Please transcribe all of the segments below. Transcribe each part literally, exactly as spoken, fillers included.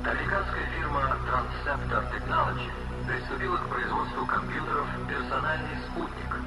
Американская фирма Transceptor Technology приступила к производству компьютеров «Персональный спутник».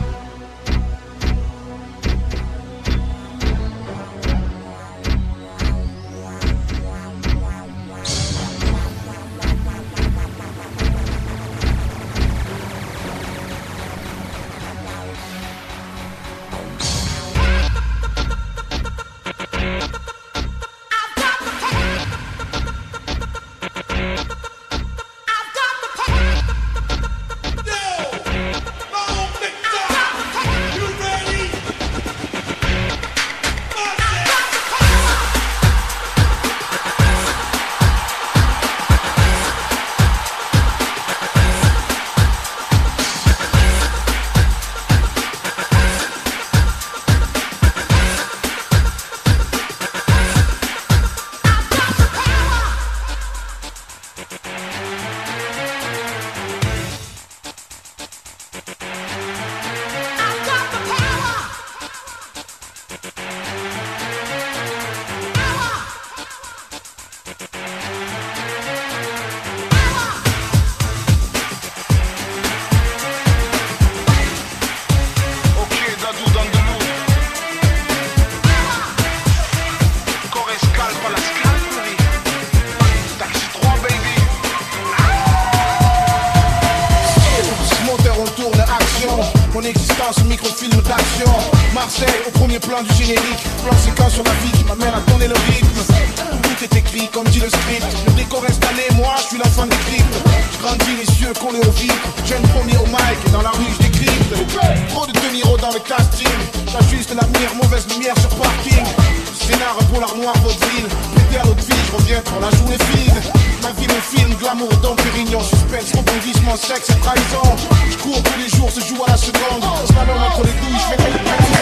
Mon existence, microfilm d'action. Marseille au premier plan du générique. Plan séquence sur la vie qui m'amène à tourner le rythme. Tout est écrit comme dit le script. Le décor installé, moi je suis l'enfant des cryptes. Je grandis les yeux collés au vitres. Jeune premier au mic et dans la rue je décrypte. Trop de De Niro dans le casting. J'ajuste la mire, mauvaise lumière sur parking. Scénar pour l'armoire vaudeville. Pété à l'autre ville, je reviens pour la journée fine. Ma vie, mon film, glamour, Dom Pérignon. Suspense, rebondissement, sexe et trahison. Je cours tous les jours, se joue à la seconde. Slalom entre les douilles, je fais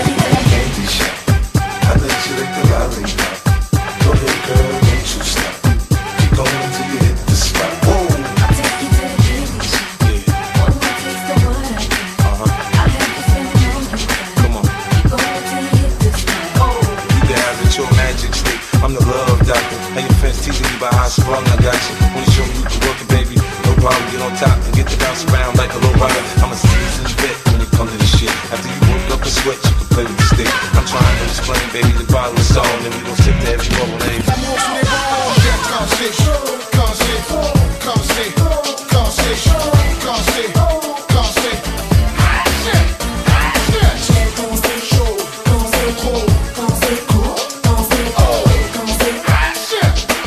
I let you lick the lollipop. Go ahead, girl, don't you stop. Keep going until you hit the spot. Whoa. I'll take you to the beach. Yeah. One more taste of what I got. Uh-huh. I'll have you spending all you got. Come on. Keep going until you hit the spot. Oh. You can have it, your magic stick. I'm the love doctor. How your fence teasing you about how I sprung, I got you. Wanna show me you can work it, baby. No problem, get on top and get to bounce around like a low rider. I'm a seasoned vet when it comes to this shit. After you work up a sweat, you can play with the stick. I'm trying to explain, baby, the bottle is on, and we gon' sip to every bubble name. L'amour sur les bords, quand c'est chaud, quand c'est faux, quand c'est, quand c'est chaud, quand c'est, quand c'est. Quand c'est chaud, quand c'est trop, quand c'est court, quand c'est oh, quand c'est action.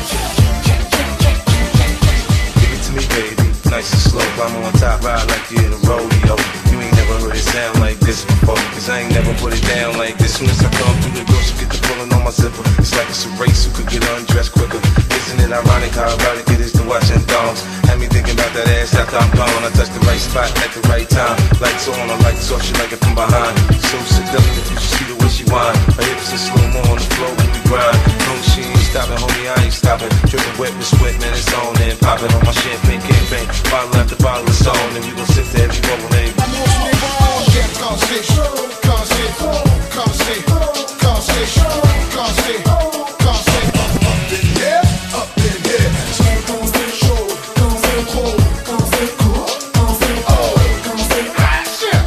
Give it to me, baby, nice and slow. I'm on top, ride like you in a rodeo. You ain't never heard it sound like this before, cause I ain't never put it down like this. Soon as I come through the door, she get the pulling on my zipper. It's like it's a race, who could get undressed quicker. Isn't it ironic how erotic it is to watch them thongs? Had me thinking about that ass after I'm gone. I touch the right spot at the right time. Lights on, I lights off, she like it from behind. So seductive, you should see the way she whine. Her hips are slow-mo on the floor when we grind. No, she ain't stopping, homie, I ain't stopping. Dripping wet with sweat, man, it's on and popping on my champagne campaign. Bottle after bottle, it's on, and we gon' sip to every bubble name. L'amour sur les bords, quand c'est chaud, quand c'est faux, quand c'est, quand c'est chaud, quand c'est, quand c'est. Up in here, up in here. Quand c'est chaud, quand c'est trop, quand c'est court, quand c'est oh, quand c'est action.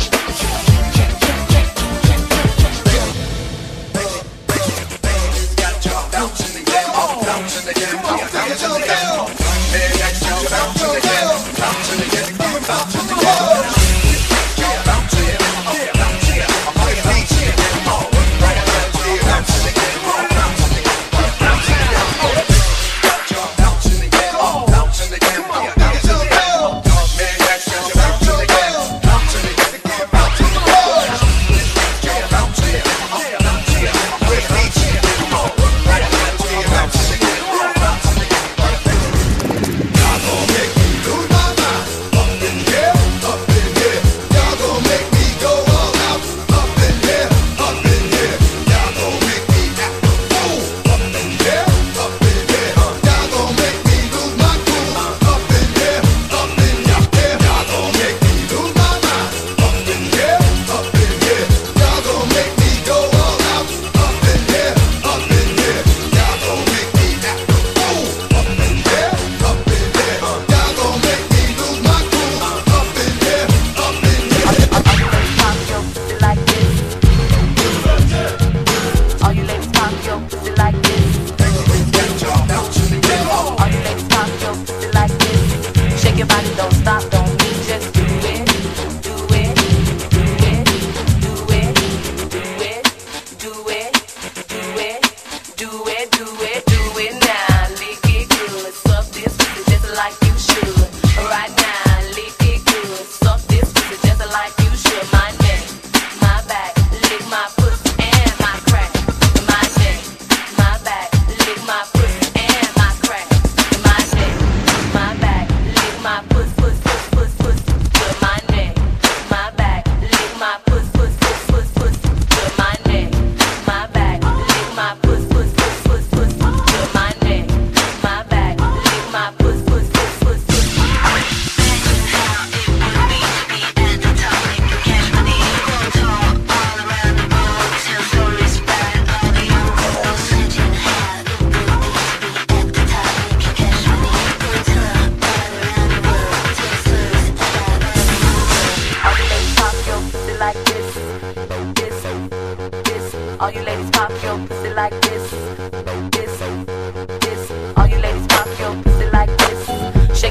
Got your bouncing again, bouncing again, bouncing again. Hey, got your bouncing again, bouncing again, bouncing again.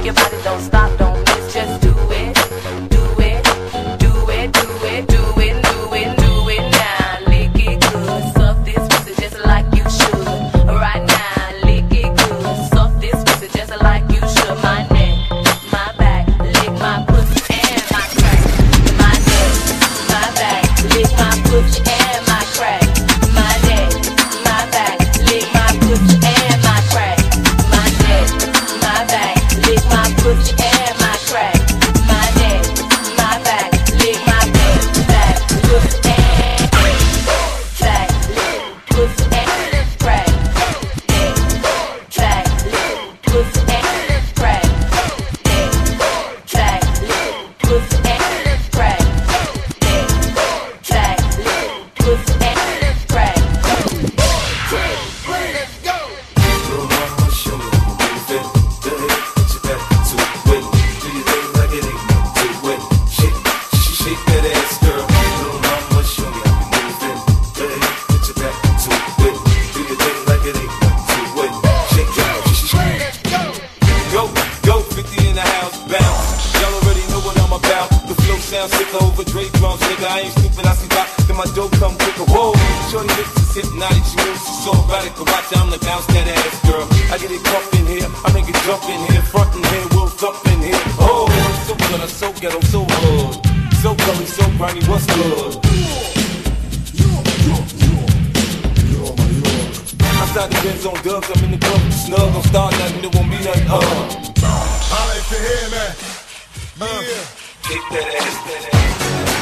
your body, don't stop, don't miss, just do it, do it, do it, do it, do it, do it, do it now. Lick it good, suck this pussy just like you should. Right now, lick it good, suck this pussy just like you should. My neck, my back, lick my pussy and my crack. My neck, my back, lick my pussy and my crack. My neck, my back, lick my pussy and my crack. My neck, my back, lick my pussy and my crack. My neck, my back, lick my back, back, pussy and back, lick pussy and crack. Neck, back, lick pussy and crack. Neck, back, lick pussy and crack. Neck, back, lick pussy and crack. Little mama, show me how to move it. Go ahead, put your back to it. Do your thing like it ain't nothing to it. Shake, sh- shake that ass, girl. Little mama, show me how to move it. Go ahead, put your back to it. Do your thing like it ain't nothing to it. Shake, sh- sh- sh- Go, go, fifty in the house, bounce. Y'all already know what I'm about. The flow sounds sicker over Dre drums, nigga. I ain't stupid, I see rock, then my dope come quicker. Whoa, shorty lips is hypnotic, she moves, she's so erotic. Watch, I'm the bounce that ass, girl. I get it crump in here, I make it jump in here, front in here, we'll thump in here. Oh, I'm so good, I'm so ghetto, so hood, so gully, so grimy, what's good? Outside the Benz on dubs, I'm in the club, snug, don't start nothing, it won't be nothing, uh. Holla if you hear me. Uh. Kick that ass, that ass.